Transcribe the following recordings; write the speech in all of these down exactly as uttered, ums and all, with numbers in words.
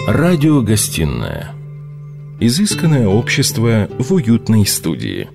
Радиогостинная. Изысканное общество в уютной студии.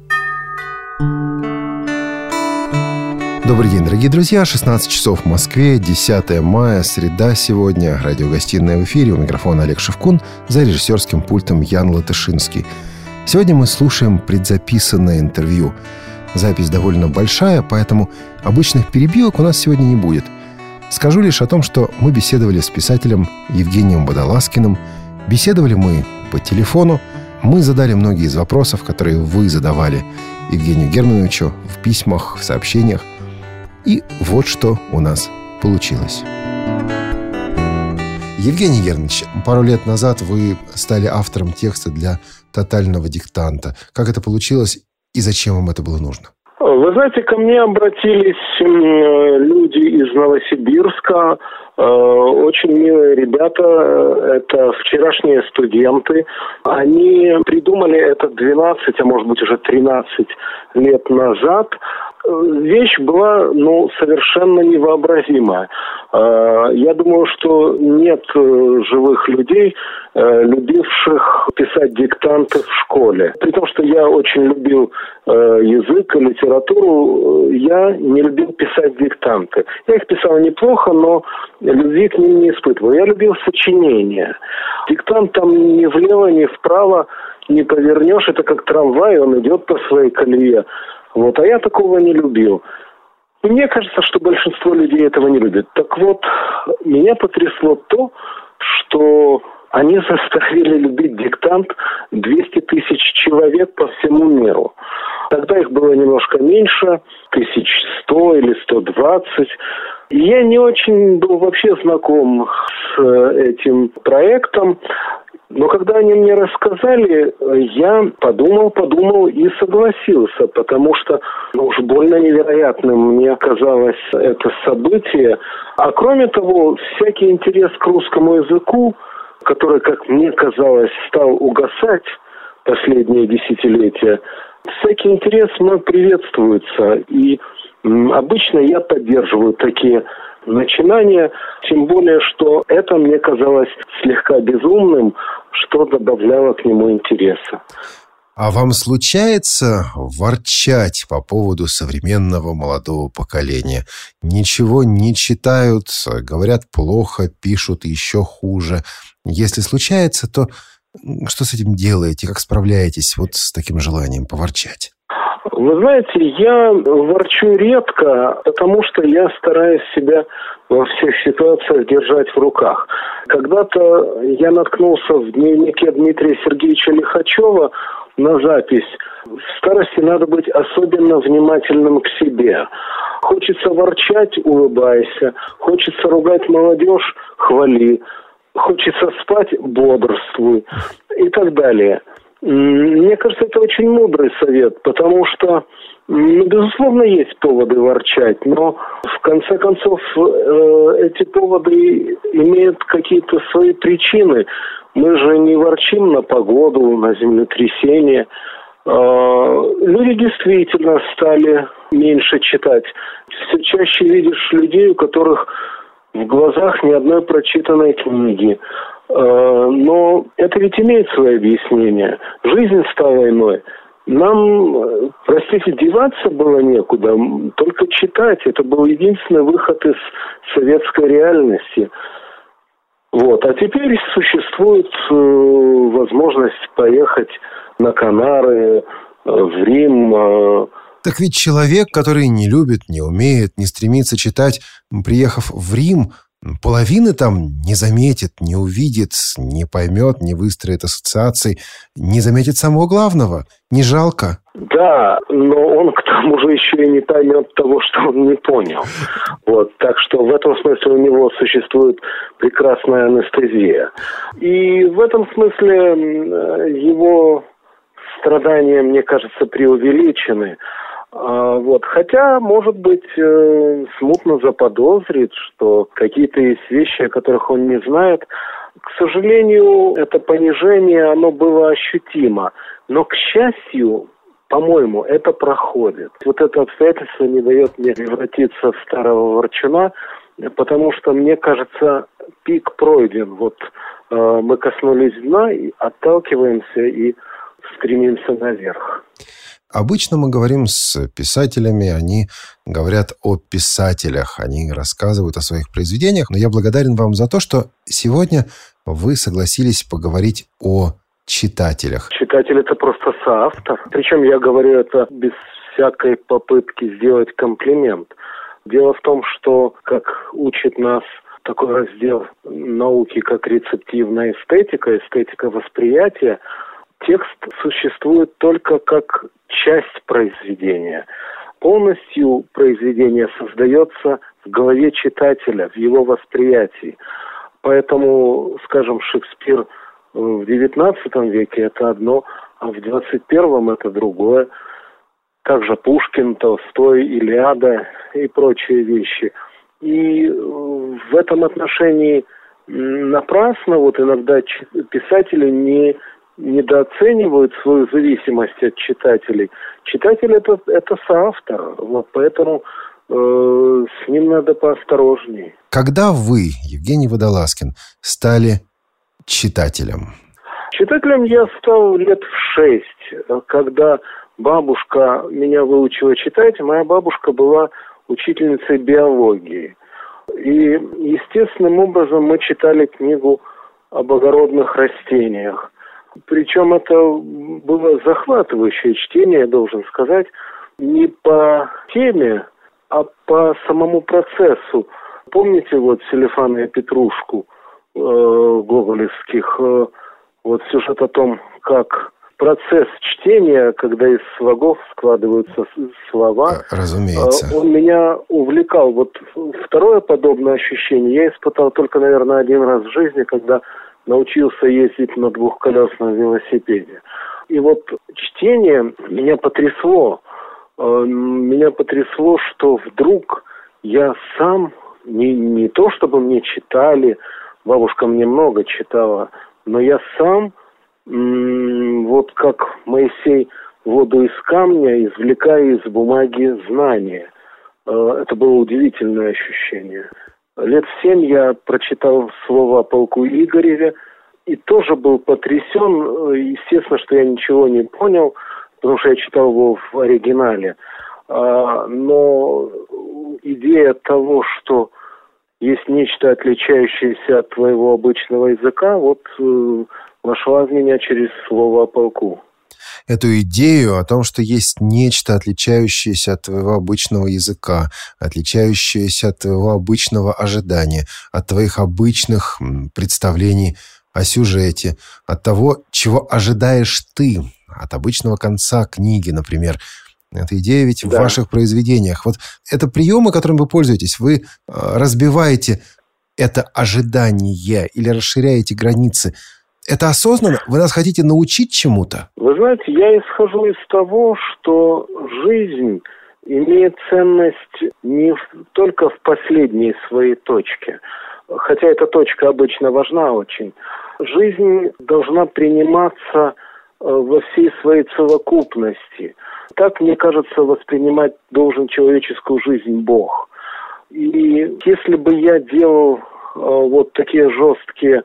Добрый день, дорогие друзья. шестнадцать часов в Москве, десятое мая, среда сегодня. Радиогостиная в эфире. У микрофона Олег Шевкун, за режиссерским пультом Ян Латышинский. Сегодня мы слушаем предзаписанное интервью. Запись довольно большая, поэтому обычных перебивок у нас сегодня не будет. Скажу лишь о том, что мы беседовали с писателем Евгением Водолазкиным. Беседовали мы по телефону. Мы задали многие из вопросов, которые вы задавали Евгению Германовичу в письмах, в сообщениях. И вот что у нас получилось. Евгений Германович, пару лет назад вы стали автором текста для «Тотального диктанта». Как это получилось и зачем вам это было нужно? Вы знаете, ко мне обратились люди из Новосибирска, очень милые ребята, это вчерашние студенты. Они придумали это двенадцать, а может быть уже тринадцать лет назад. Вещь была, ну, совершенно невообразимая. Я думаю, что нет живых людей, любивших писать диктанты в школе. При том, что я очень любил язык и литературу, я не любил писать диктанты. Я их писал неплохо, но любви к ним не испытывал. Я любил сочинения. Диктант там ни влево, ни вправо не повернешь. Это как трамвай, он идет по своей колее. Вот, а я такого не любил. И мне кажется, что большинство людей этого не любит. Так вот, меня потрясло то, что они заставили любить диктант двести тысяч человек по всему миру. Тогда их было немножко меньше, тысяч сто или сто двадцать. И я не очень был вообще знаком с этим проектом. Но когда они мне рассказали, я подумал, подумал и согласился, потому что ну, уж больно невероятным мне казалось это событие. А кроме того, всякий интерес к русскому языку, который, как мне казалось, стал угасать последние десятилетия, всякий интерес мой приветствуется. И м, обычно я поддерживаю такие начинания, тем более, что это мне казалось слегка безумным, что добавляло к нему интереса. А вам случается ворчать по поводу современного молодого поколения? Ничего не читают, говорят плохо, пишут еще хуже. Если случается, то что с этим делаете? Как справляетесь вот с таким желанием поворчать? Вы знаете, я ворчу редко, потому что я стараюсь себя во всех ситуациях держать в руках. Когда-то я наткнулся в дневнике Дмитрия Сергеевича Лихачева на запись: в старости надо быть особенно внимательным к себе. Хочется ворчать — улыбайся. Хочется ругать молодежь — хвали. Хочется спать — бодрствуй. И так далее. Мне кажется, это очень мудрый совет, потому что, ну, безусловно, есть поводы ворчать, но в конце концов э, эти поводы имеют какие-то свои причины. Мы же не ворчим на погоду, на землетрясение. Э, люди действительно стали меньше читать. Все чаще видишь людей, у которых в глазах ни одной прочитанной книги. Но это ведь имеет свои объяснения. Жизнь стала иной. Нам, простите, деваться было некуда, только читать. Это был единственный выход из советской реальности. Вот. А теперь существует возможность поехать на Канары, в Рим. Так ведь человек, который не любит, не умеет, не стремится читать, приехав в Рим, половины там не заметит, не увидит, не поймет, не выстроит ассоциаций, не заметит самого главного. Не жалко? Да, но он к тому же еще и не поймет того, что он не понял. Вот, так что в этом смысле у него существует прекрасная анестезия. И в этом смысле его страдания, мне кажется, преувеличены. Вот. Хотя, может быть, смутно заподозрит, что какие-то есть вещи, о которых он не знает. К сожалению, это понижение, оно было ощутимо. Но, к счастью, по-моему, это проходит. Вот это обстоятельство не дает мне превратиться в старого ворчуна, потому что, мне кажется, пик пройден. Вот мы коснулись дна, и отталкиваемся и стремимся наверх. Обычно мы говорим с писателями, они говорят о писателях, они рассказывают о своих произведениях, но я благодарен вам за то, что сегодня вы согласились поговорить о читателях. Читатель – это просто соавтор. Причем я говорю это без всякой попытки сделать комплимент. Дело в том, что, как учит нас такой раздел науки, как рецептивная эстетика, эстетика восприятия, текст существует только как часть произведения. Полностью произведение создается в голове читателя, в его восприятии. Поэтому, скажем, Шекспир в девятнадцатом веке – это одно, а в двадцать первом – это другое. Также Пушкин, Толстой, Илиада и прочие вещи. И в этом отношении напрасно вот иногда писатели не недооценивают свою зависимость от читателей. Читатель это, это соавтор, вот поэтому э, с ним надо поосторожнее. Когда вы, Евгений Водолазкин, стали читателем? Читателем я стал лет в шесть, когда бабушка меня выучила читать. Моя бабушка была учительницей биологии. И естественным образом мы читали книгу об огородных растениях. Причем это было захватывающее чтение, я должен сказать, не по теме, а по самому процессу. Помните вот Селифана и Петрушку э, гоголевских, э, вот сюжет о том, как процесс чтения, когда из слогов складываются слова, разумеется, э, он меня увлекал. Вот второе подобное ощущение я испытал только, наверное, один раз в жизни, когда научился ездить на двухколесном велосипеде. И вот чтение меня потрясло. Меня потрясло, что вдруг я сам, не, не то чтобы мне читали, бабушка мне много читала, но я сам, вот как Моисей воду из камня, извлекаю из бумаги знания. Это было удивительное ощущение. Лет в семь я прочитал слово о полку Игореве и тоже был потрясен. Естественно, что я ничего не понял, потому что я читал его в оригинале. Но идея того, что есть нечто отличающееся от твоего обычного языка, вот вошла в меня через слово о полку. Эту идею о том, что есть нечто, отличающееся от твоего обычного языка, отличающееся от твоего обычного ожидания, от твоих обычных представлений о сюжете, от того, чего ожидаешь ты, от обычного конца книги, например. Эта идея ведь да. в ваших произведениях. Вот это приемы, которыми вы пользуетесь. Вы разбиваете это ожидание или расширяете границы. Это осознанно? Вы нас хотите научить чему-то? Вы знаете, я исхожу из того, что жизнь имеет ценность не в, только в последней своей точке. Хотя эта точка обычно важна очень. Жизнь должна приниматься во всей своей целокупности. Так, мне кажется, воспринимать должен человеческую жизнь Бог. И если бы я делал вот такие жесткие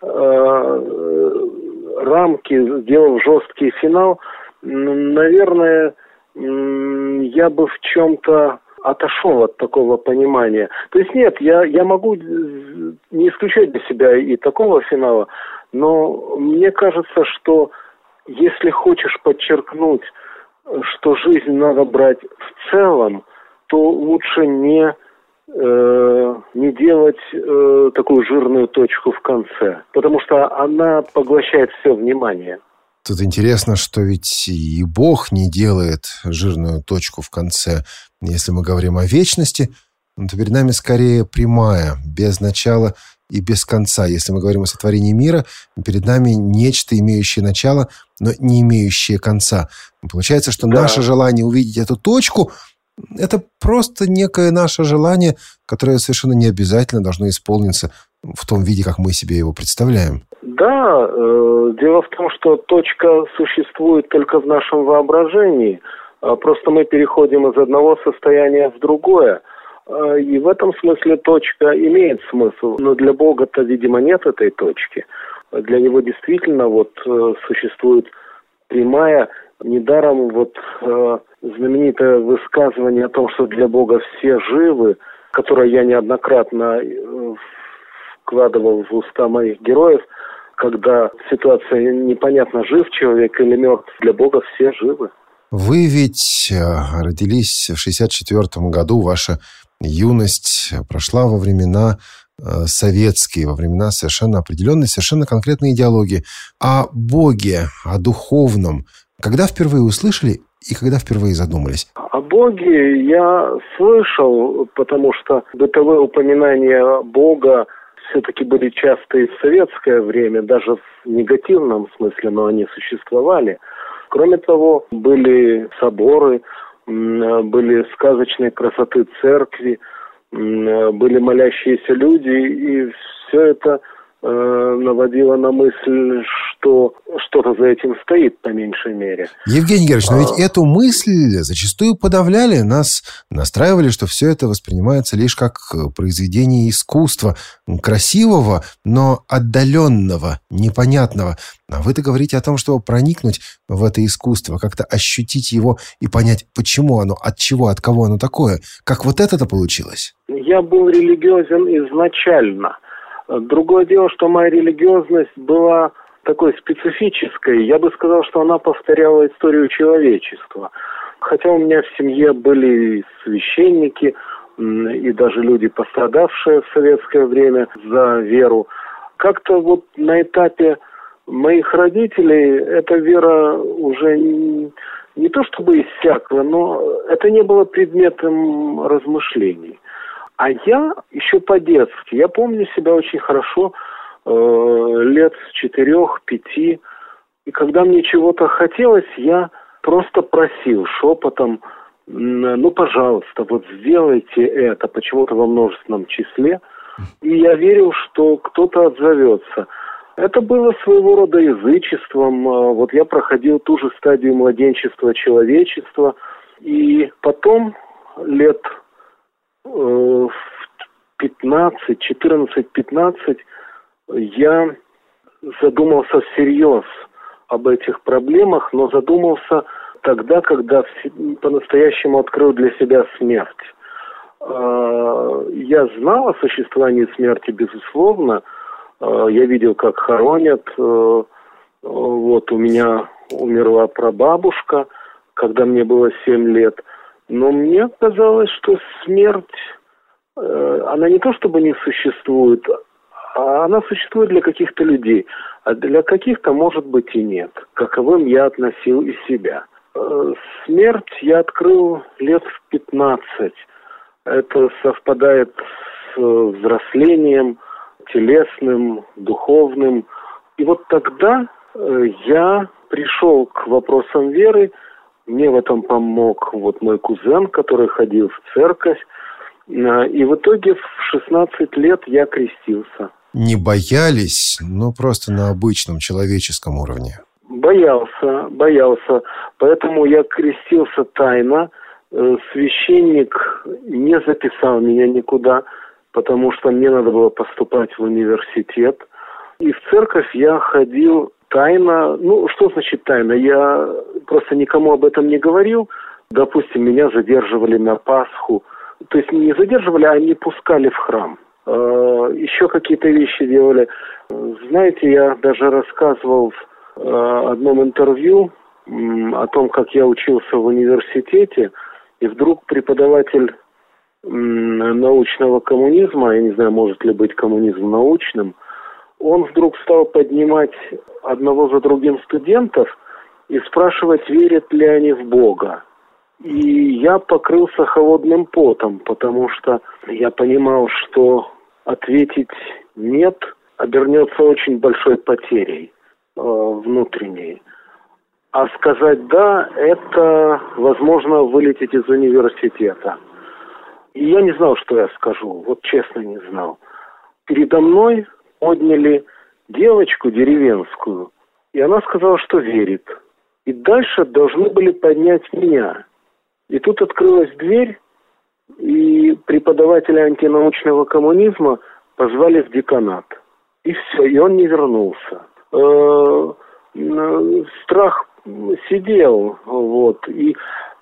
рамки, сделав жесткий финал, наверное, я бы в чем-то отошел от такого понимания. То есть нет, я, я могу не исключать для себя и такого финала, но мне кажется, что если хочешь подчеркнуть, что жизнь надо брать в целом, то лучше не не делать э, такую жирную точку в конце, потому что она поглощает все внимание. Тут интересно, что ведь и Бог не делает жирную точку в конце. Если мы говорим о вечности, то перед нами скорее прямая, без начала и без конца. Если мы говорим о сотворении мира, перед нами нечто, имеющее начало, но не имеющее конца. Получается, что да. наше желание увидеть эту точку – это просто некое наше желание, которое совершенно не обязательно должно исполниться в том виде, как мы себе его представляем. Да, э, дело в том, что точка существует только в нашем воображении. Просто мы переходим из одного состояния в другое. И в этом смысле точка имеет смысл. Но для Бога-то, видимо, нет этой точки. для него действительно вот существует прямая, недаром вот знаменитое высказывание о том, что для Бога все живы, которое я неоднократно вкладывал в уста моих героев, когда ситуация непонятна, жив человек или мертв, для Бога все живы. Вы ведь родились в шестьдесят четвёртом году, ваша юность прошла во времена советские, во времена совершенно определенной, совершенно конкретной идеологии. О Боге, о духовном, когда впервые услышали и когда впервые задумались? О Боге я слышал, потому что бытовые упоминания Бога все-таки были часто и в советское время, даже в негативном смысле, но они существовали. Кроме того, были соборы, были сказочной красоты церкви, были молящиеся люди, и все это э, наводило на мысль, что что-то за этим стоит, по меньшей мере. Евгений Георгиевич, но ведь а... эту мысль зачастую подавляли, нас настраивали, что все это воспринимается лишь как произведение искусства, красивого, но отдаленного, непонятного. А вы-то говорите о том, чтобы проникнуть в это искусство, как-то ощутить его и понять, почему оно, от чего, от кого оно такое. Как вот это-то получилось? Я был религиозен изначально. Другое дело, что моя религиозность была такой специфической. Я бы сказал, что она повторяла историю человечества. Хотя у меня в семье были священники и даже люди, пострадавшие в советское время за веру. Как-то вот на этапе моих родителей эта вера уже не, не то чтобы иссякла, но это не было предметом размышлений. А я еще по-детски, я помню себя очень хорошо, э, лет с четырех-пяти, и когда мне чего-то хотелось, я просто просил шепотом, ну, пожалуйста, вот сделайте это, почему-то во множественном числе, и я верил, что кто-то отзовется. Это было своего рода язычеством. Вот я проходил ту же стадию младенчества человечества. И потом лет в пятнадцать, четырнадцать-пятнадцать я задумался всерьез об этих проблемах, но задумался тогда, когда по-настоящему открыл для себя смерть. Я знал о существовании смерти, безусловно. Я видел, как хоронят. Вот у меня умерла прабабушка, когда мне было семь лет. Но мне казалось, что смерть, она не то чтобы не существует, а она существует для каких-то людей. А для каких-то, может быть, и нет. Каковым я относил и себя. Смерть я открыл лет в пятнадцать. Это совпадает с взрослением, телесным, духовным. И вот тогда я пришел к вопросам веры. Мне в этом помог вот мой кузен, который ходил в церковь. И в итоге в шестнадцать лет я крестился. Не боялись, ну просто на обычном человеческом уровне? Боялся, боялся. Поэтому я крестился тайно. Священник не записал меня никуда, потому что мне надо было поступать в университет. И в церковь я ходил тайно. Ну, что значит тайно? Я просто никому об этом не говорил. Допустим, меня задерживали на Пасху. То есть не задерживали, а не пускали в храм. Еще какие-то вещи делали. Знаете, я даже рассказывал в одном интервью о том, как я учился в университете, и вдруг преподаватель научного коммунизма, я не знаю, может ли быть коммунизм научным, он вдруг стал поднимать одного за другим студентов и спрашивать, верят ли они в Бога. И я покрылся холодным потом, потому что я понимал, что ответить «нет» обернется очень большой потерей э, внутренней. А сказать «да» – это, возможно, вылететь из университета. И я не знал, что я скажу, вот честно не знал. Передо мной подняли девочку деревенскую, и она сказала, что верит. И дальше должны были поднять меня. И тут открылась дверь, и преподавателя антинаучного коммунизма позвали в деканат. И все, и он не вернулся. Э, страх сидел, вот, и,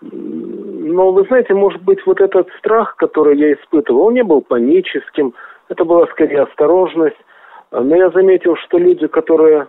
но вы знаете, может быть, вот этот страх, который я испытывал, он не был паническим, это была скорее осторожность, но я заметил, что люди, которые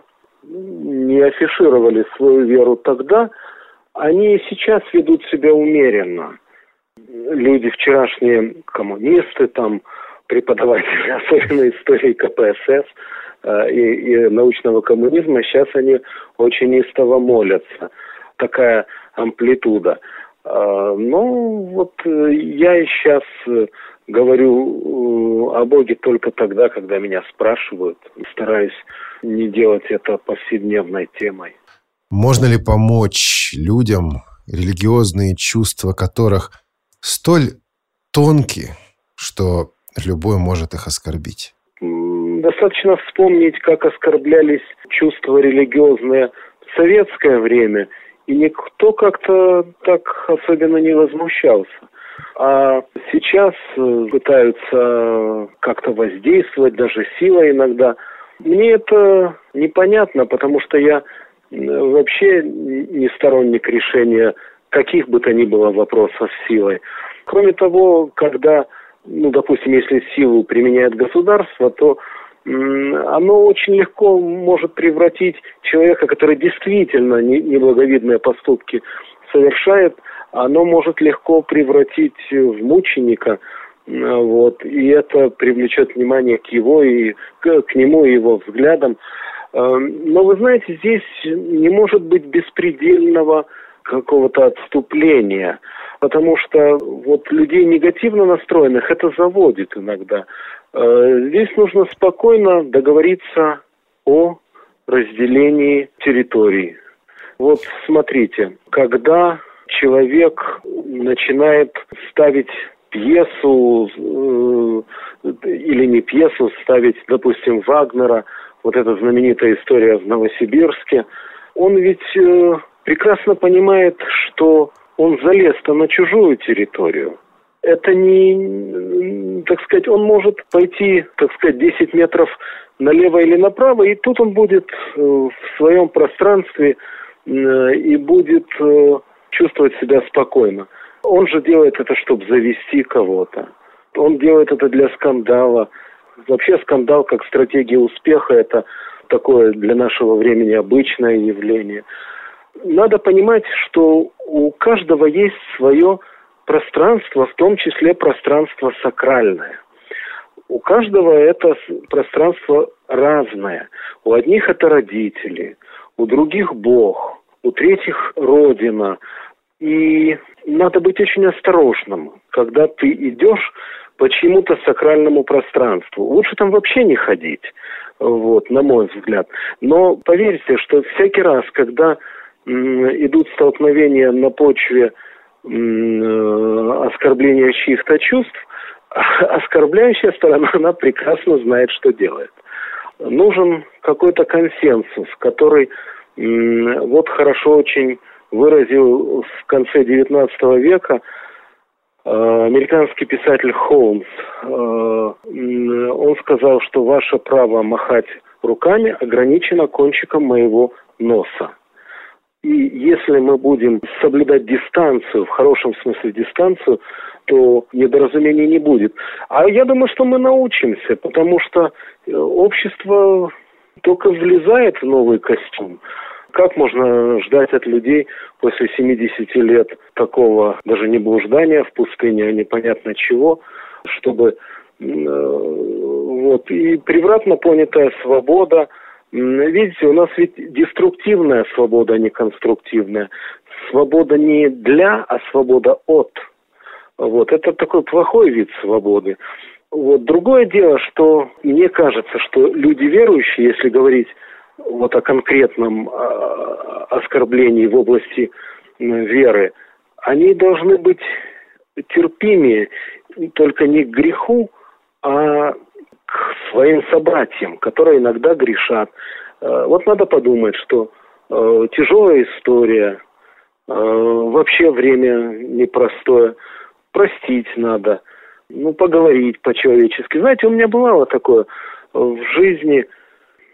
не афишировали свою веру тогда, они и сейчас ведут себя умеренно. Люди вчерашние коммунисты, там, преподаватели, особенно истории ка пэ эс эс э, и, и научного коммунизма, сейчас они очень истово молятся. Такая амплитуда. Э, ну, вот э, я и сейчас э, говорю э, о Боге только тогда, когда меня спрашивают. Стараюсь не делать это повседневной темой. Можно ли помочь людям, религиозные чувства которых столь тонкие, что любой может их оскорбить? Достаточно вспомнить, как оскорблялись чувства религиозные в советское время, и никто как-то так особенно не возмущался. А сейчас пытаются как-то воздействовать, даже силой иногда. Мне это непонятно, потому что я вообще не сторонник решения каких бы то ни было вопросов силой. Кроме того, когда, ну, допустим, если силу применяет государство, то м, оно очень легко может превратить человека, который действительно не, неблаговидные поступки совершает, оно может легко превратить в мученика, вот, и это привлечет внимание к его и к, к нему и его взглядам. Но вы знаете, здесь не может быть беспредельного какого-то отступления, потому что вот людей негативно настроенных это заводит иногда. Здесь нужно спокойно договориться о разделении территорий. Вот смотрите, когда человек начинает ставить пьесу э, или не пьесу, ставить, допустим, Вагнера, вот эта знаменитая история в Новосибирске, он ведь э, прекрасно понимает, что он залез-то на чужую территорию. Это не, так сказать, он может пойти, так сказать, десять метров налево или направо, и тут он будет э, в своем пространстве э, и будет э, чувствовать себя спокойно. Он же делает это, чтобы завести кого-то. Он делает это для скандала. Вообще скандал как стратегия успеха – это такое для нашего времени обычное явление. Надо понимать, что у каждого есть свое пространство, в том числе пространство сакральное. У каждого это пространство разное. У одних это родители, у других Бог, у третьих Родина. И надо быть очень осторожным, когда ты идешь по чьему-то сакральному пространству. Лучше там вообще не ходить, вот, на мой взгляд. Но поверьте, что всякий раз, когда м, идут столкновения на почве м, оскорбления чьих-то чувств, оскорбляющая сторона, она прекрасно знает, что делает. Нужен какой-то консенсус, который м, вот хорошо очень выразил в конце девятнадцатого века э, американский писатель Холмс. Э, он сказал, что ваше право махать руками ограничено кончиком моего носа. И если мы будем соблюдать дистанцию, в хорошем смысле дистанцию, то недоразумений не будет. А я думаю, что мы научимся, потому что общество только влезает в новый костюм. Как можно ждать от людей после семидесяти лет такого даже не блуждания в пустыне, а непонятно чего, чтобы э, вот и превратно понятая свобода. Видите, у нас ведь деструктивная свобода, а не конструктивная. Свобода не для, а свобода от. Вот это такой плохой вид свободы. Вот другое дело, что мне кажется, что люди верующие, если говорить вот о конкретном о, оскорблении в области веры, они должны быть терпимее только не к греху, а к своим собратьям, которые иногда грешат. Вот надо подумать, что э, тяжелая история, э, вообще время непростое, простить надо, ну, поговорить по-человечески. Знаете, у меня бывало такое в жизни.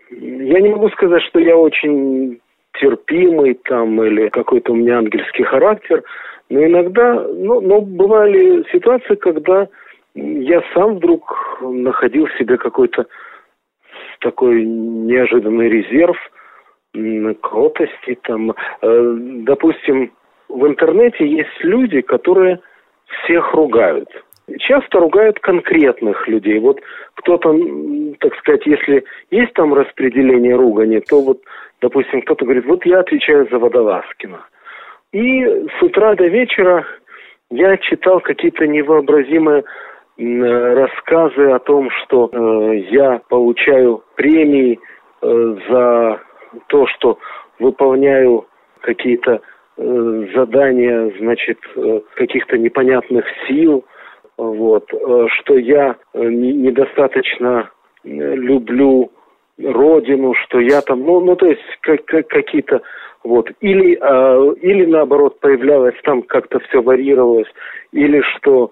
я не могу сказать, что я очень терпимый там или какой-то у меня ангельский характер, но иногда, ну, но бывали ситуации, когда я сам вдруг находил в себе какой-то такой неожиданный резерв кротости. Там. Допустим, в интернете есть люди, которые всех ругают. Часто ругают конкретных людей. Вот кто-то, так сказать, если есть там распределение ругани, то вот, допустим, кто-то говорит, вот я отвечаю за Водолазкина. И с утра до вечера я читал какие-то невообразимые рассказы о том, что э, я получаю премии э, за то, что выполняю какие-то э, задания, значит, э, каких-то непонятных сил, вот, э, что я э, не, недостаточно э, люблю родину, что я там, ну, ну то есть как, как, какие-то вот, или, э, или наоборот появлялось там как-то все варьировалось, или что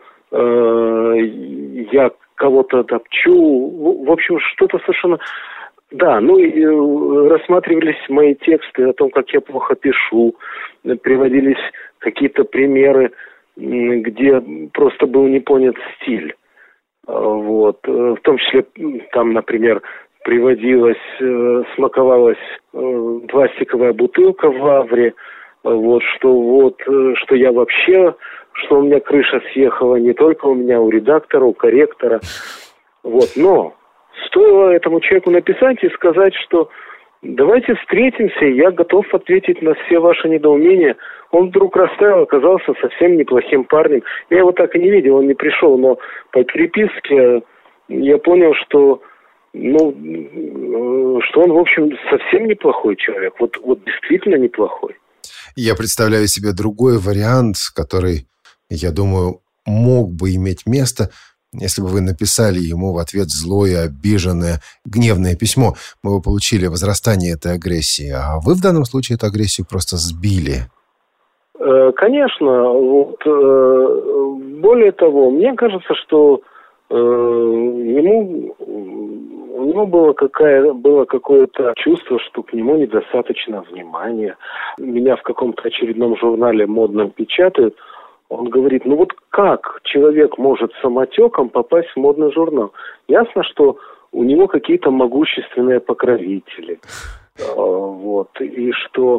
я кого-то топчу, в общем, что-то совершенно... Да, ну и рассматривались мои тексты о том, как я плохо пишу, приводились какие-то примеры, где просто был не понят стиль. Вот. В том числе, там, например, приводилась, смаковалась пластиковая бутылка в лавре, вот, что вот, что я вообще, что у меня крыша съехала не только у меня, у редактора, у корректора. Вот, но стоило этому человеку написать и сказать, что давайте встретимся, я готов ответить на все ваши недоумения. Он вдруг растаял, оказался совсем неплохим парнем. Я его так и не видел, он не пришел, но по переписке я понял, что, ну, что он, в общем, совсем неплохой человек. Вот, вот действительно неплохой. Я представляю себе другой вариант, который, я думаю, мог бы иметь место, если бы вы написали ему в ответ злое, обиженное, гневное письмо. Мы бы получили возрастание этой агрессии. А вы в данном случае эту агрессию просто сбили. Конечно. Вот, более того, мне кажется, что ему... У него было, какая, было какое-то чувство, что к нему недостаточно внимания. Меня в каком-то очередном журнале модном печатают. Он говорит, ну вот как человек может самотеком попасть в модный журнал? Ясно, что у него какие-то могущественные покровители. Вот. И что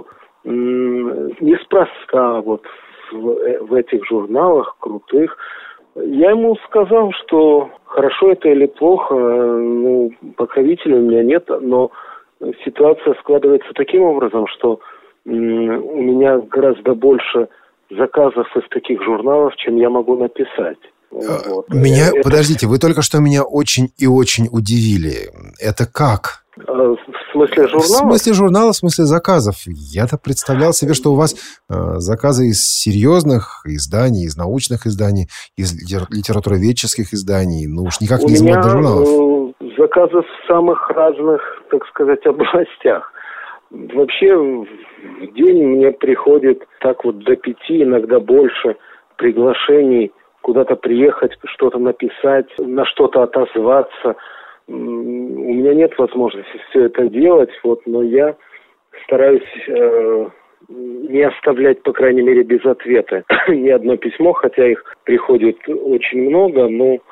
неспроста вот в, в этих журналах крутых. Я ему сказал, что хорошо это или плохо, ну, покровителей у меня нет, но ситуация складывается таким образом, что м- у меня гораздо больше заказов из таких журналов, чем я могу написать. Вот. Меня, это... Подождите, вы только что меня очень и очень удивили. Это как? В смысле журналов? В смысле журналов, в смысле заказов. Я-то представлял себе, что у вас э, заказы из серьезных изданий, из научных изданий, из литературоведческих изданий. Ну уж никак не из модных журналов. У меня заказы в самых разных, так сказать, областях. Вообще в день мне приходит так вот до пяти, иногда больше приглашений куда-то приехать, что-то написать, на что-то отозваться. У меня нет возможности все это делать, вот, но я стараюсь э, не оставлять, по крайней мере, без ответа ни одно письмо, хотя их приходит очень много, но э,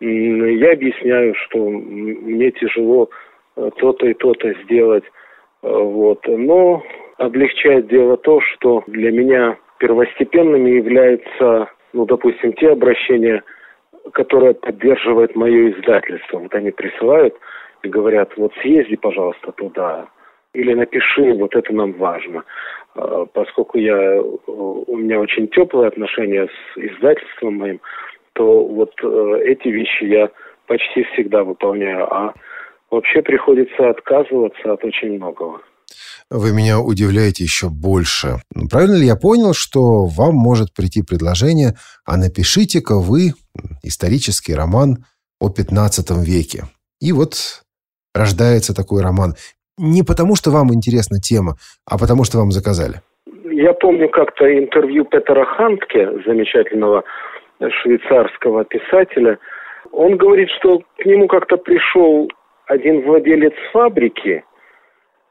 я объясняю, что мне тяжело то-то и то-то сделать, вот. Но облегчает дело то, что для меня первостепенными являются, ну, допустим, те обращения, которая поддерживает мое издательство. Вот они присылают и говорят, вот съезди, пожалуйста, туда. Или напиши, вот это нам важно. Поскольку я, у меня очень теплые отношения с издательством моим, то вот эти вещи я почти всегда выполняю. А вообще приходится отказываться от очень многого. Вы меня удивляете еще больше. Правильно ли я понял, что вам может прийти предложение, а напишите-ка вы исторический роман о пятнадцатом веке. И вот рождается такой роман. Не потому, что вам интересна тема, а потому, что вам заказали. Я помню как-то интервью Петера Хантке, замечательного швейцарского писателя. Он говорит, что к нему как-то пришел один владелец фабрики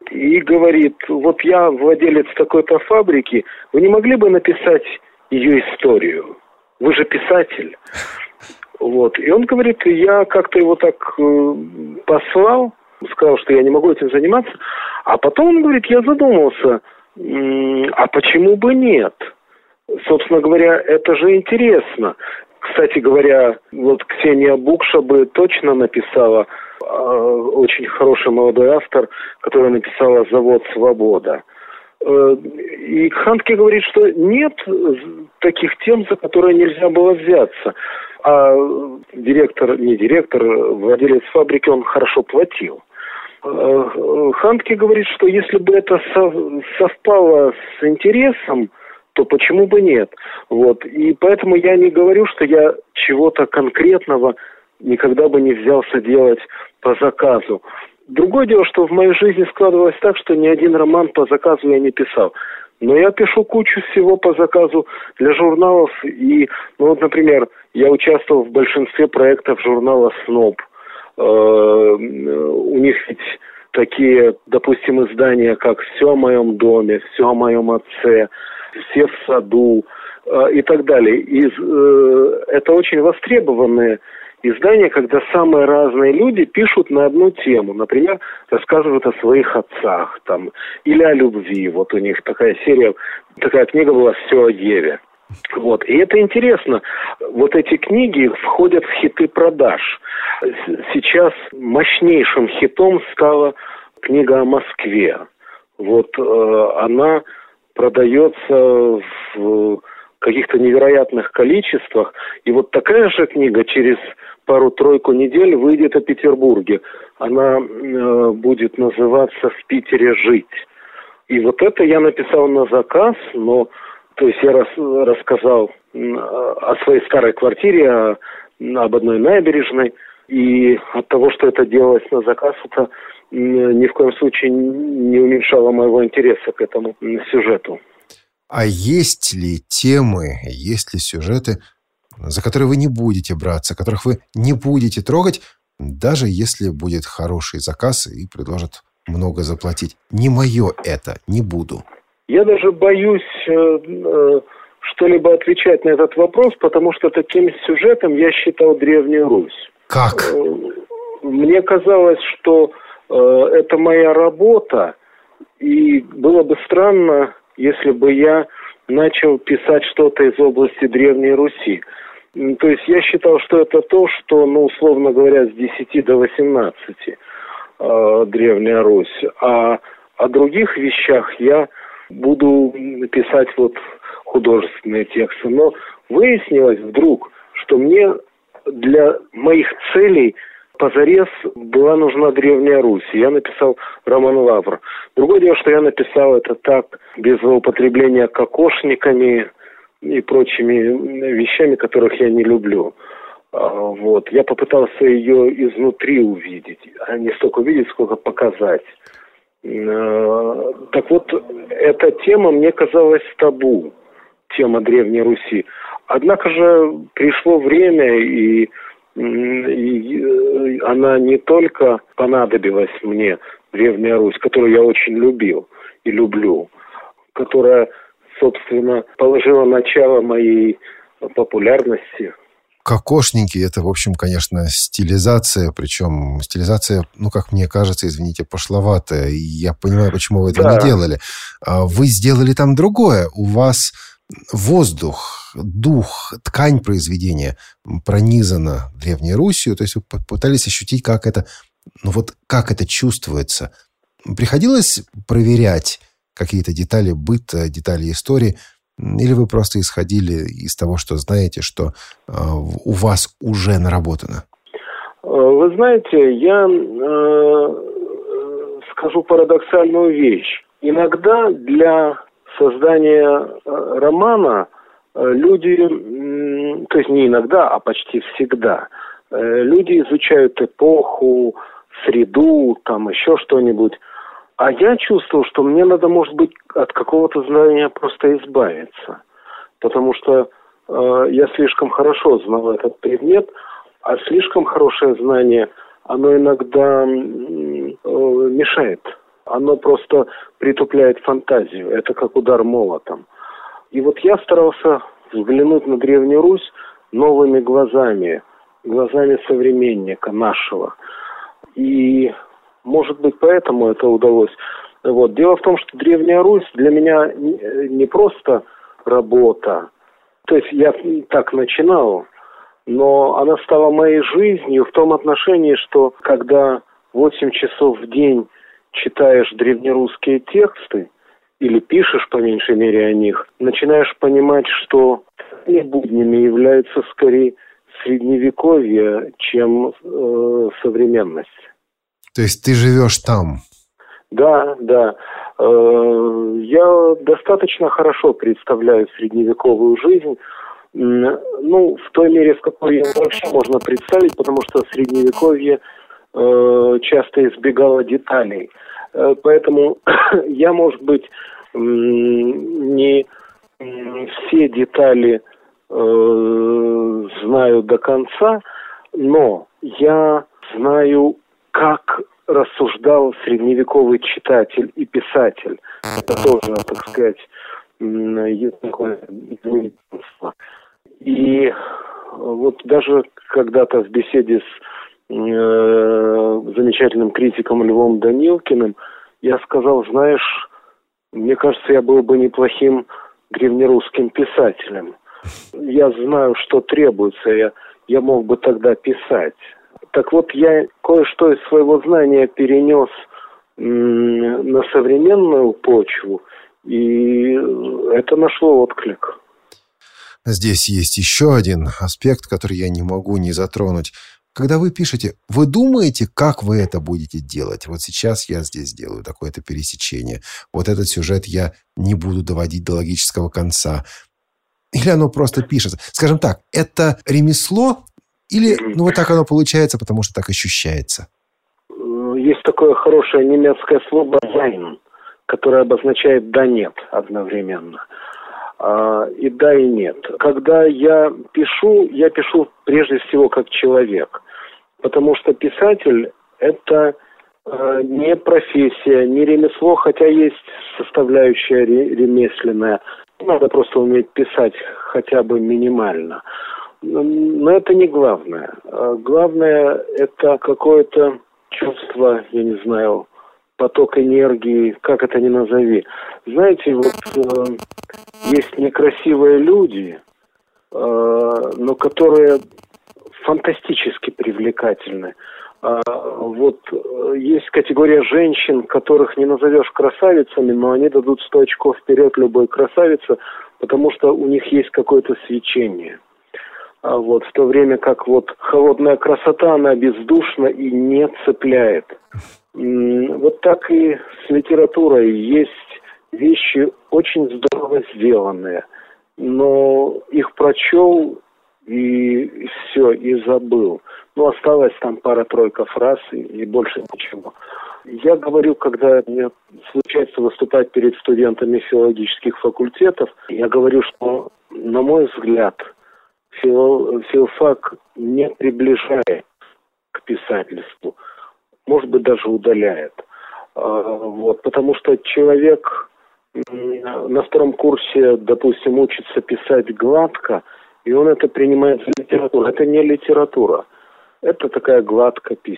и говорит: вот я владелец такой-то фабрики, вы не могли бы написать ее историю? Вы же писатель. Вот. И он говорит, я как-то его так э, послал, сказал, что я не могу этим заниматься, а потом он говорит, я задумался, м- а почему бы нет? Собственно говоря, это же интересно. Кстати говоря, вот Ксения Букша бы точно написала, э, очень хороший молодой автор, который написала «Завод Свобода». Э, и Хандке говорит, что нет таких тем, за которые нельзя было взяться. А директор, не директор, владелец фабрики, он хорошо платил. Э, Хандке говорит, что если бы это совпало с интересом, то почему бы нет? Вот. И поэтому я не говорю, что я чего-то конкретного никогда бы не взялся делать по заказу. Другое дело, что в моей жизни складывалось так, что ни один роман по заказу я не писал. Но я пишу кучу всего по заказу для журналов. И, ну вот, например, я участвовал в большинстве проектов журнала «Сноб». У них ведь такие, допустим, издания, как «Все о моем доме», «Все о моем отце», «Все в саду» э, и так далее. И, э, это очень востребованные издания, когда самые разные люди пишут на одну тему. Например, рассказывают о своих отцах там, или о любви. Вот у них такая серия, такая книга была «Все о Еве». Вот. И это интересно. Вот эти книги входят в хиты продаж. Сейчас мощнейшим хитом стала книга о Москве. Вот э, она продается в каких-то невероятных количествах. И вот такая же книга через пару-тройку недель выйдет о Петербурге. Она э, будет называться «В Питере жить». И вот это я написал на заказ, но то есть я рас, рассказал о своей старой квартире, о, об одной набережной. И от того, что это делалось на заказ, это ни в коем случае не уменьшало моего интереса к этому сюжету. А есть ли темы, есть ли сюжеты, за которые вы не будете браться, которых вы не будете трогать, даже если будет хороший заказ и предложат много заплатить? Не мое это, не буду. Я даже боюсь э, э, что-либо отвечать на этот вопрос, потому что таким сюжетом я считал Древнюю Русь. Как? Мне казалось, что э, это моя работа, и было бы странно, если бы я начал писать что-то из области Древней Руси. То есть я считал, что это то, что, ну, условно говоря, с десяти до восемнадцати э, Древняя Русь. А о других вещах я буду писать вот художественные тексты. Но выяснилось вдруг, что мне для моих целей позарез была нужна Древняя Русь. Я написал роман «Лавр». Другое дело, что я написал это так, без злоупотребления кокошниками и прочими вещами, которых я не люблю. Вот. Я попытался ее изнутри увидеть, а не столько увидеть, сколько показать. Так вот, эта тема мне казалась табу, тема Древней Руси. Однако же пришло время, и, и она не только понадобилась мне, Древняя Русь, которую я очень любил и люблю, которая, собственно, положила начало моей популярности. Кокошники — это, в общем, конечно, стилизация, причем стилизация, ну, как мне кажется, извините, пошловатая. И я понимаю, почему вы этого да. не делали. Вы сделали там другое. У вас воздух, дух, ткань произведения пронизана Древней Русью. То есть вы пытались ощутить, как это, ну вот как это чувствуется. Приходилось проверять какие-то детали быта, детали истории, или вы просто исходили из того, что знаете, что э, у вас уже наработано? Вы знаете, я э, скажу парадоксальную вещь. Иногда для создания романа люди, то есть не иногда, а почти всегда, люди изучают эпоху, среду, там еще что-нибудь. А я чувствовал, что мне надо, может быть, от какого-то знания просто избавиться. Потому что э, я слишком хорошо знал этот предмет, а слишком хорошее знание, оно иногда э, мешает оно просто притупляет фантазию. Это как удар молотом. И вот я старался взглянуть на Древнюю Русь новыми глазами, глазами современника нашего. И, может быть, поэтому это удалось. Вот. Дело в том, что Древняя Русь для меня не просто работа. То есть я так начинал, но она стала моей жизнью в том отношении, что когда восемь часов в день читаешь древнерусские тексты, или пишешь, по меньшей мере, о них, начинаешь понимать, что буднями является скорее средневековье, чем э, современность. То есть ты живешь там? Да, да. Э, я достаточно хорошо представляю средневековую жизнь. Ну, в той мере, в какой ее вообще можно представить, потому что средневековье э, часто избегало деталей. Э, поэтому я, может быть, не все детали э, знаю до конца, но я знаю, как рассуждал средневековый читатель и писатель. Это тоже, так сказать, есть такое изменительство. И вот даже когда-то в беседе с э, замечательным критиком Львом Данилкиным я сказал, знаешь, мне кажется, я был бы неплохим древнерусским писателем. Я знаю, что требуется, я, я мог бы тогда писать. Так вот, я кое-что из своего знания перенес м, на современную почву, и это нашло отклик. Здесь есть еще один аспект, который я не могу не затронуть. Когда вы пишете, вы думаете, как вы это будете делать? Вот сейчас я здесь делаю такое-то пересечение. Вот этот сюжет я не буду доводить до логического конца. Или оно просто пишется? Скажем так, это ремесло или ну вот так оно получается, потому что так ощущается? Есть такое хорошее немецкое слово «sein», которое обозначает «да, нет» одновременно. И да, и нет. Когда я пишу, я пишу прежде всего как человек. Потому что писатель – это э, не профессия, не ремесло, хотя есть составляющая ремесленная. Надо просто уметь писать хотя бы минимально. Но это не главное. Главное – это какое-то чувство, я не знаю, поток энергии, как это ни назови. Знаете, вот э, есть некрасивые люди, э, но которые фантастически привлекательны. А, вот э, есть категория женщин, которых не назовешь красавицами, но они дадут сто очков вперед любой красавице, потому что у них есть какое-то свечение. А вот в то время как вот холодная красота, она бездушна и не цепляет. Вот так и с литературой. Есть вещи очень здорово сделанные, но их прочел и все, и забыл. Ну, осталось там пара-тройка фраз и, и больше ничего. Я говорю, когда мне случается выступать перед студентами филологических факультетов, я говорю, что, на мой взгляд, фил, филфак не приближает к писательству. Может быть, даже удаляет. Вот, потому что человек на втором курсе, допустим, учится писать гладко, и он это принимает за литературу. Это не литература. Это такая гладкопись.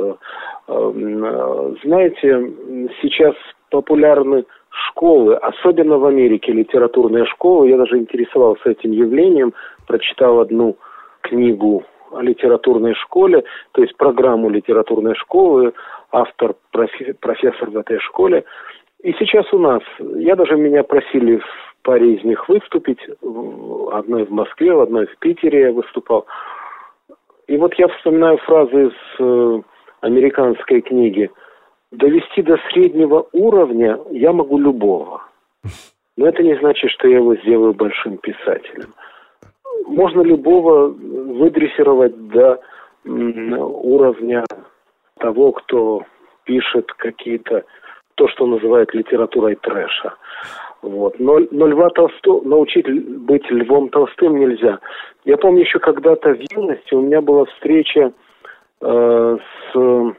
Знаете, сейчас популярны школы, особенно в Америке литературные школы. Я даже интересовался этим явлением, прочитал одну книгу о литературной школе, то есть программу литературной школы, автор, профи, профессор в этой школе. И сейчас у нас, я даже меня просили в паре из них выступить, одной в Москве, в одной в Питере я выступал. И вот я вспоминаю фразы из э, американской книги: «Довести до среднего уровня я могу любого». Но это не значит, что я его сделаю большим писателем. Можно любого выдрессировать до м, уровня того, кто пишет какие-то, то, что называют литературой трэша. Вот. Но, но Льва Толстого научить быть Львом Толстым нельзя. Я помню еще когда-то в юности у меня была встреча э, с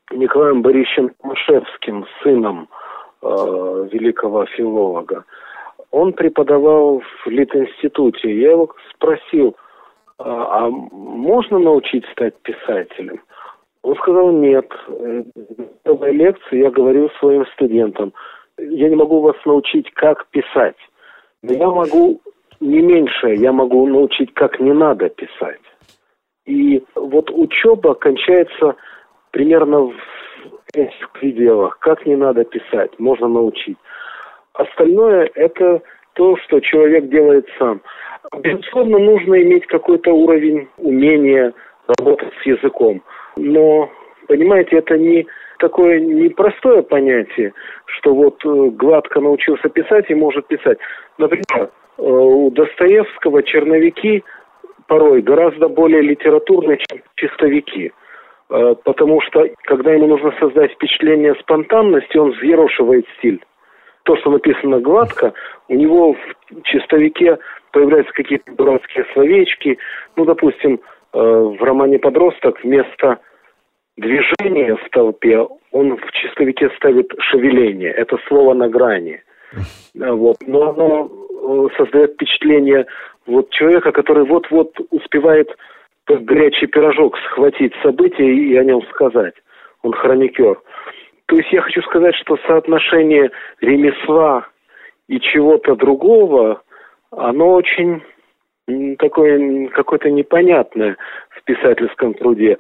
Николаем Борисовичем Томашевским, сыном э, великого филолога. Он преподавал в Литинституте. Я его спросил, а, а можно научить стать писателем? Он сказал, нет. В первой лекции я говорю своим студентам, я не могу вас научить, как писать. Но я могу не меньше, я могу научить, как не надо писать. И вот учеба кончается примерно в этих пределах. Как не надо писать, можно научить. Остальное – это то, что человек делает сам. Безусловно, нужно иметь какой-то уровень умения работать с языком. Но, понимаете, это не такое непростое понятие, что вот гладко научился писать и может писать. Например, у Достоевского черновики порой гораздо более литературные, чем чистовики. Потому что, когда ему нужно создать впечатление спонтанности, он взъерошивает стиль. То, что написано гладко, у него в чистовике появляются какие-то дурацкие словечки. Ну, допустим, в романе «Подросток» вместо движения в толпе он в чистовике ставит шевеление. Это слово на грани. Вот. Но оно создает впечатление вот человека, который вот-вот успевает как горячий пирожок схватить события и о нем сказать. Он хроникер. То есть я хочу сказать, что соотношение ремесла и чего-то другого, оно очень такое какое-то непонятное в писательском труде.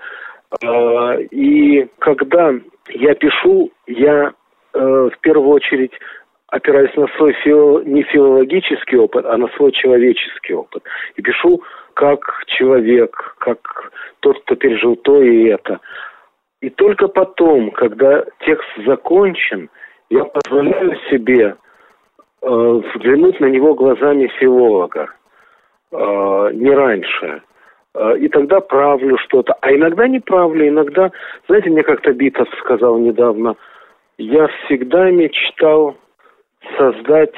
И когда я пишу, я в первую очередь опираюсь на свой фило, не филологический опыт, а на свой человеческий опыт. И пишу как человек, как тот, кто пережил то и это. И только потом, когда текст закончен, я позволяю себе э, взглянуть на него глазами филолога, э, не раньше. Э, и тогда правлю что-то. А иногда не правлю, иногда... Знаете, мне как-то Битов сказал недавно, я всегда мечтал создать,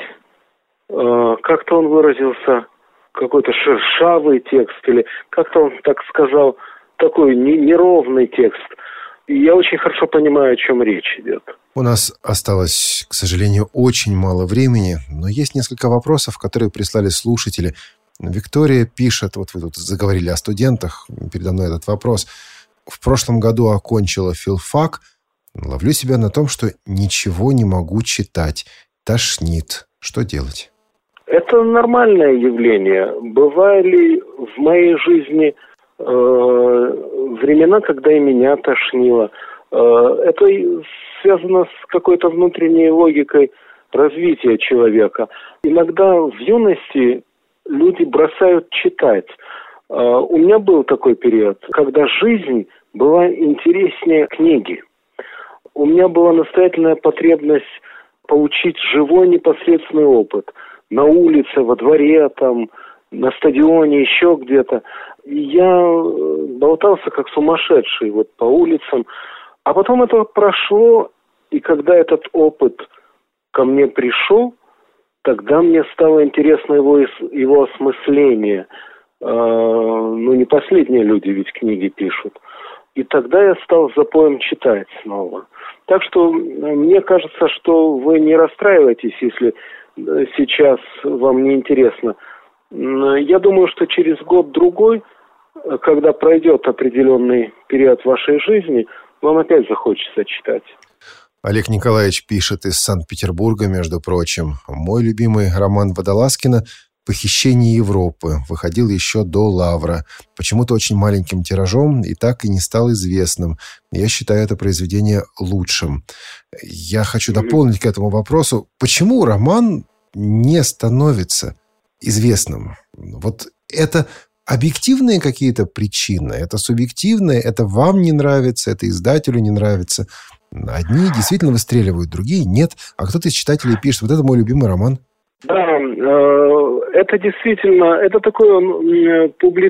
э, как-то он выразился, какой-то шершавый текст, или как-то он так сказал, такой не, неровный текст. И я очень хорошо понимаю, о чем речь идет. У нас осталось, к сожалению, очень мало времени, но есть несколько вопросов, которые прислали слушатели. Виктория пишет, вот вы тут заговорили о студентах, передо мной этот вопрос. В прошлом году окончила филфак, ловлю себя на том, что ничего не могу читать, тошнит. Что делать? Это нормальное явление. Бывали в моей жизни э, времена, когда и меня тошнило. Э, это связано с какой-то внутренней логикой развития человека. Иногда в юности люди бросают читать. Э, у меня был такой период, когда жизнь была интереснее книги. У меня была настоятельная потребность получить живой непосредственный опыт. На улице, во дворе, там, на стадионе, еще где-то. И я болтался как сумасшедший вот по улицам. А потом это прошло, и когда этот опыт ко мне пришел, тогда мне стало интересно его, его осмысление. Э, ну, не последние люди ведь книги пишут. И тогда я стал запоем читать снова. Так что мне кажется, что вы не расстраиваетесь, если сейчас вам не интересно. Я думаю, что через год-другой, когда пройдет определенный период вашей жизни, вам опять захочется читать. Олег Николаевич пишет из Санкт-Петербурга, между прочим. Мой любимый роман Водолазкина «Похищение Европы» выходил еще до «Лавра». Почему-то очень маленьким тиражом и так и не стал известным. Я считаю это произведение лучшим. Я хочу дополнить к этому вопросу. Почему роман не становится известным? Вот это объективные какие-то причины? Это субъективные? Это вам не нравится? Это издателю не нравится? Одни действительно выстреливают, другие нет. А кто-то из читателей пишет: вот это мой любимый роман. Да, это действительно, это такой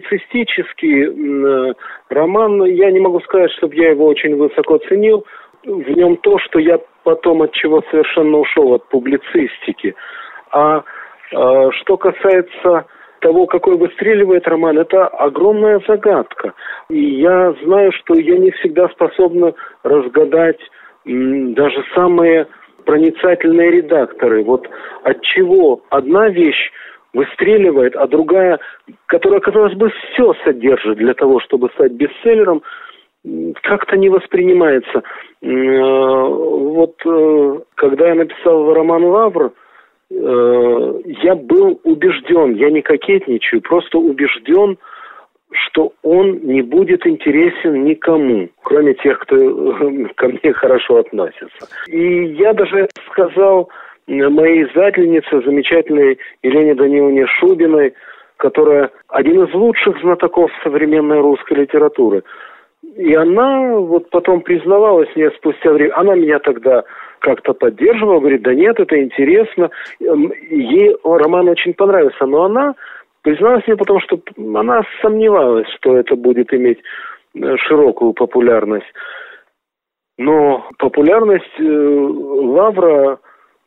публицистический роман. Я не могу сказать, чтобы я его очень высоко ценил. В нем то, что я потом от чего совершенно ушел, от публицистики. А что касается того, какой выстреливает роман, это огромная загадка. И я знаю, что я не всегда способна разгадать м, даже самые проницательные редакторы. Вот от чего одна вещь выстреливает, а другая, которая, казалось бы, все содержит для того, чтобы стать бестселлером, как-то не воспринимается. Вот когда я написал роман «Лавр», я был убежден, я не кокетничаю, просто убежден, что он не будет интересен никому, кроме тех, кто ко мне хорошо относится. И я даже сказал моей издательнице, замечательной Елене Даниловне Шубиной, которая один из лучших знатоков современной русской литературы. И она вот потом признавалась мне спустя время, она меня тогда как-то поддерживала, говорит, да нет, это интересно. Ей роман очень понравился, но она призналась мне потому, что она сомневалась, что это будет иметь широкую популярность. Но популярность «Лавра»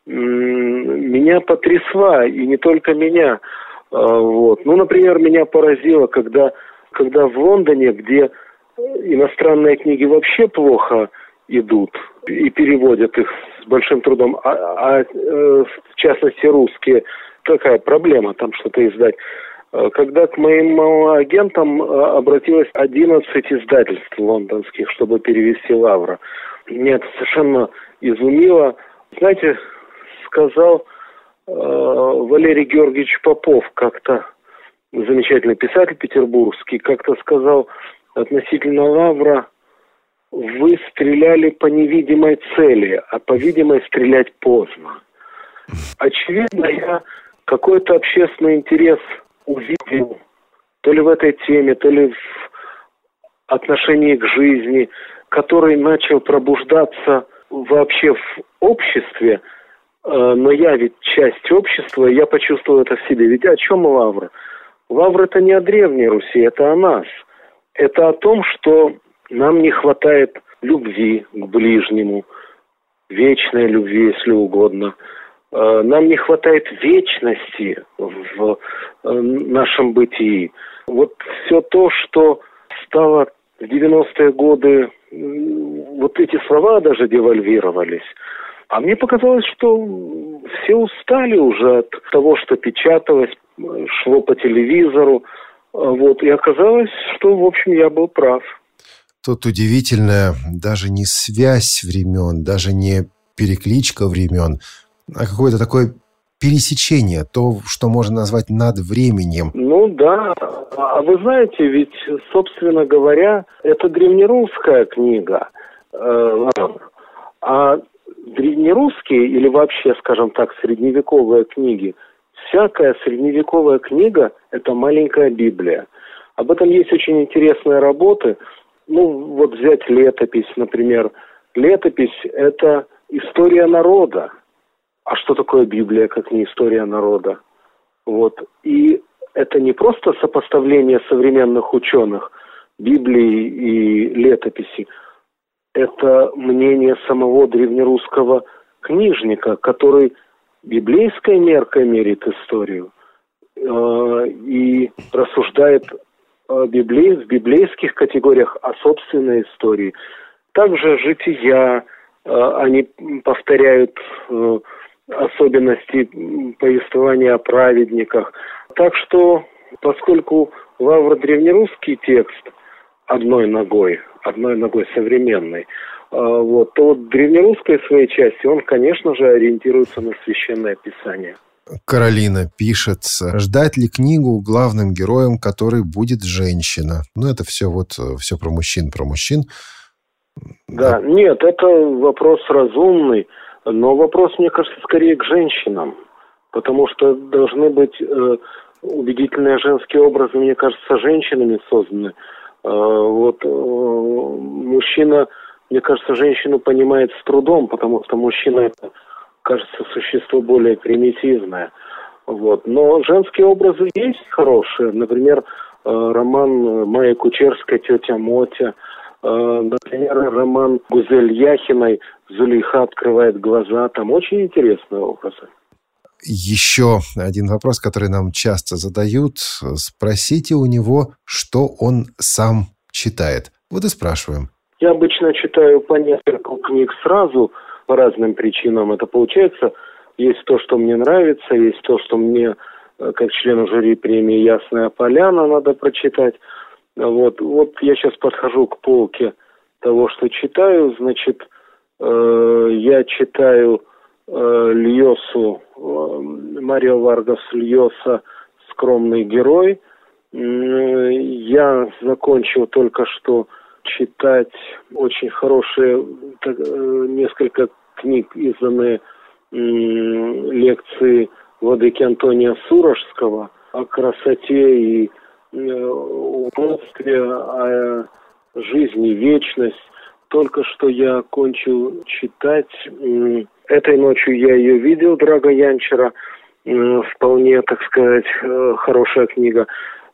меня потрясла, и не только меня. Вот. Ну, например, меня поразило, когда, когда в Лондоне, где иностранные книги вообще плохо идут и переводят их с большим трудом, а, а в частности русские, такая проблема там что-то издать. Когда к моим агентам обратилось одиннадцать издательств лондонских, чтобы перевести «Лавра», меня это совершенно изумило. Знаете, сказал э, Валерий Георгиевич Попов, как-то замечательный писатель петербургский, как-то сказал относительно «Лавра», вы стреляли по невидимой цели, а по видимой стрелять поздно. Очевидно, я какой-то общественный интерес увидел то ли в этой теме, то ли в отношении к жизни, который начал пробуждаться вообще в обществе, но я ведь часть общества, и я почувствовал это в себе. Ведь о чем «Лавр»? «Лавр» — это не о Древней Руси, это о нас. Это о том, что нам не хватает любви к ближнему, вечной любви, если угодно. Нам не хватает вечности в нашем бытии. Вот все то, что стало в девяностые годы, вот эти слова даже девальвировались. А мне показалось, что все устали уже от того, что печаталось, шло по телевизору. Вот. И оказалось, что, в общем, я был прав. Тут удивительная даже не связь времен, даже не перекличка времен, а какое-то такое пересечение, то, что можно назвать надвременем. Ну да. А вы знаете, ведь, собственно говоря, это древнерусская книга. А древнерусские или вообще, скажем так, средневековые книги, всякая средневековая книга – это маленькая Библия. Об этом есть очень интересные работы. Ну, вот взять летопись, например. Летопись – это история народа. А что такое Библия, как не история народа? Вот. И это не просто сопоставление современных ученых Библии и летописи. Это мнение самого древнерусского книжника, который библейской меркой мерит историю э, и рассуждает о библей, в библейских категориях о собственной истории. Также жития, э, они повторяют э, особенности повествования о праведниках. Так что, поскольку «Лавр» древнерусский текст одной ногой, одной ногой современной, вот, то вот древнерусской своей части он, конечно же, ориентируется на Священное Писание. Каролина пишет, ждать ли книгу главным героем, которой будет женщина? Ну, это все вот, все про мужчин, про мужчин. Да, нет, это вопрос разумный, но вопрос, мне кажется, скорее к женщинам, потому что должны быть э, убедительные женские образы, мне кажется, женщинами созданы. Э, вот э, мужчина, мне кажется, женщину понимает с трудом, потому что мужчина это, кажется, существо более примитивное. Вот. Но женские образы есть хорошие. Например, роман Майи Кучерской «Тетя Мотя». Например, роман Гузель Яхиной «Зулейха открывает глаза». Там очень интересные образы. еще один вопрос, который нам часто задают. Спросите у него, что он сам читает. Вот и спрашиваем. Я обычно читаю по несколько книг сразу, по разным причинам это получается. Есть то, что мне нравится, есть то, что мне, как члену жюри премии «Ясная поляна», надо прочитать. Вот, вот я сейчас подхожу к полке того, что читаю. Значит, э, я читаю э, Льосу, э, Марио Варгас Льоса «Скромный герой». Э, я закончил только что читать очень хорошие так, э, несколько книг, изданные э, лекции владыки Антония Сурожского о красоте и уродстве, о жизни, вечность. Только что я окончил читать. Этой ночью я ее видел, Драга Янчера. Вполне, так сказать, хорошая книга.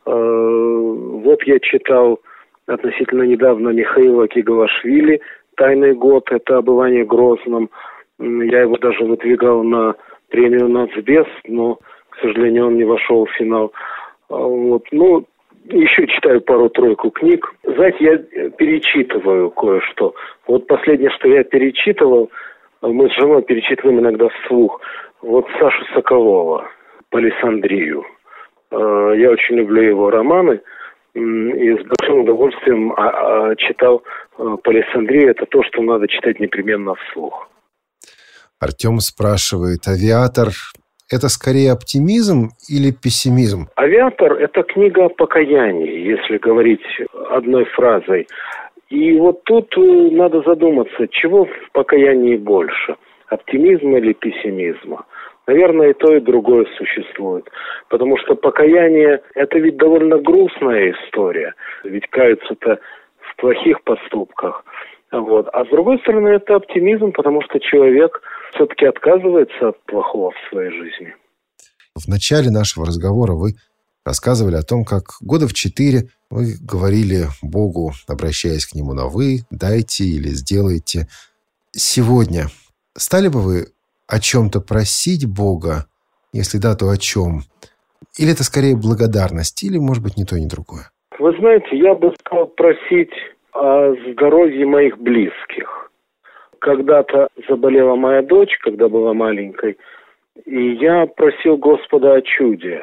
Вот я читал относительно недавно Михаила Кигалашвили «Тайный год». Это «Обывание Грозном». Я его даже выдвигал на премию «Нацбес», но, к сожалению, он не вошел в финал. Вот. Ну, еще читаю пару-тройку книг. Знаете, я перечитываю кое-что. Вот последнее, что я перечитывал, мы с женой перечитываем иногда вслух. Вот Сашу Соколова «Палисандрию». Я очень люблю его романы и с большим удовольствием читал «Палисандрию». Это то, что надо читать непременно вслух. Артем спрашивает, «Авиатор — это скорее оптимизм или пессимизм?» «Авиатор» — это книга о покаянии, если говорить одной фразой. И вот тут надо задуматься, чего в покаянии больше – оптимизма или пессимизма? Наверное, и то, и другое существует. Потому что покаяние – это ведь довольно грустная история. Ведь каются-то в плохих поступках. Вот. А с другой стороны, это оптимизм, потому что человек все-таки отказывается от плохого в своей жизни. В начале нашего разговора вы рассказывали о том, как года в четыре вы говорили Богу, обращаясь к Нему на «вы», «дайте» или «сделайте». Сегодня стали бы вы о чем-то просить Бога? Если да, то о чем? Или это скорее благодарность, или, может быть, ни то, ни другое? Вы знаете, я бы стал просить о здоровье моих близких. Когда-то заболела моя дочь, когда была маленькой, и я просил Господа о чуде.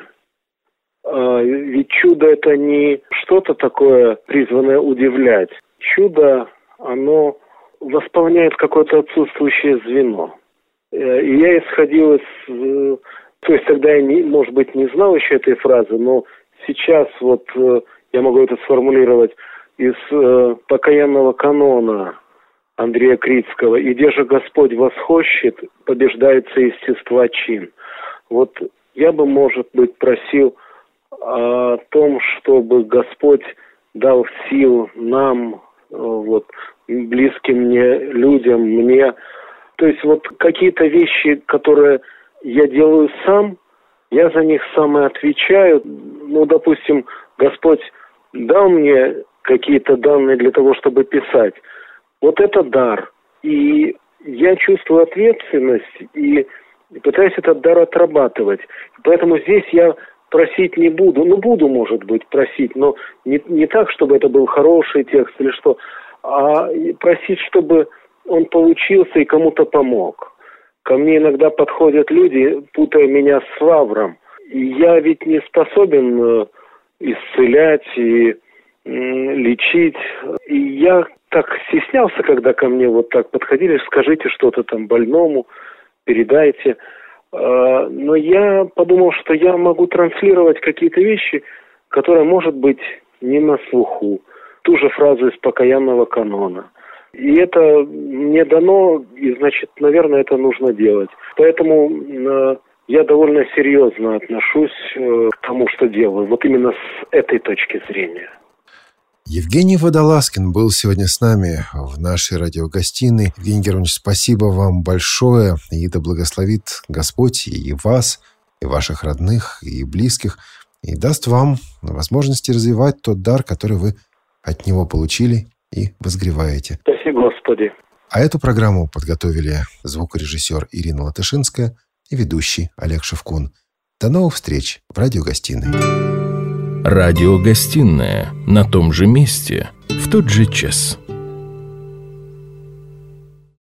Ведь чудо – это не что-то такое, призванное удивлять. Чудо, оно восполняет какое-то отсутствующее звено. И я исходил из... То есть тогда я, не, может быть, не знал еще этой фразы, но сейчас вот я могу это сформулировать из покаянного канона Андрея Крицкого. «И где же Господь восхощет, побеждается естества чин». Вот я бы, может быть, просил о том, чтобы Господь дал сил нам, вот, близким мне людям, мне. То есть вот какие-то вещи, которые я делаю сам, я за них сам и отвечаю. Ну, допустим, Господь дал мне какие-то данные для того, чтобы писать. Вот это дар. И я чувствую ответственность и пытаюсь этот дар отрабатывать. Поэтому здесь я просить не буду. Ну, буду, может быть, просить, но не, не так, чтобы это был хороший текст или что, а просить, чтобы он получился и кому-то помог. Ко мне иногда подходят люди, путая меня с Лавром. И я ведь не способен исцелять и лечить. И я так стеснялся, когда ко мне вот так подходили, скажите что-то там больному, передайте. Но я подумал, что я могу транслировать какие-то вещи, которые, может быть, не на слуху. Ту же фразу из покаянного канона. И это мне дано, и, значит, наверное, это нужно делать. Поэтому э, я довольно серьезно отношусь э, к тому, что делаю. Вот именно с этой точки зрения. Евгений Водолазкин был сегодня с нами в нашей радиогостиной. Евгений Германович, спасибо вам большое. И да благословит Господь и вас, и ваших родных, и близких. И даст вам возможности развивать тот дар, который вы от Него получили и возгреваете. Спасибо, Господи. А эту программу подготовили звукорежиссер Ирина Латышинская, и ведущий Олег Шевкун. До новых встреч в радиогостиной. Радиогостинная на том же месте, в тот же час.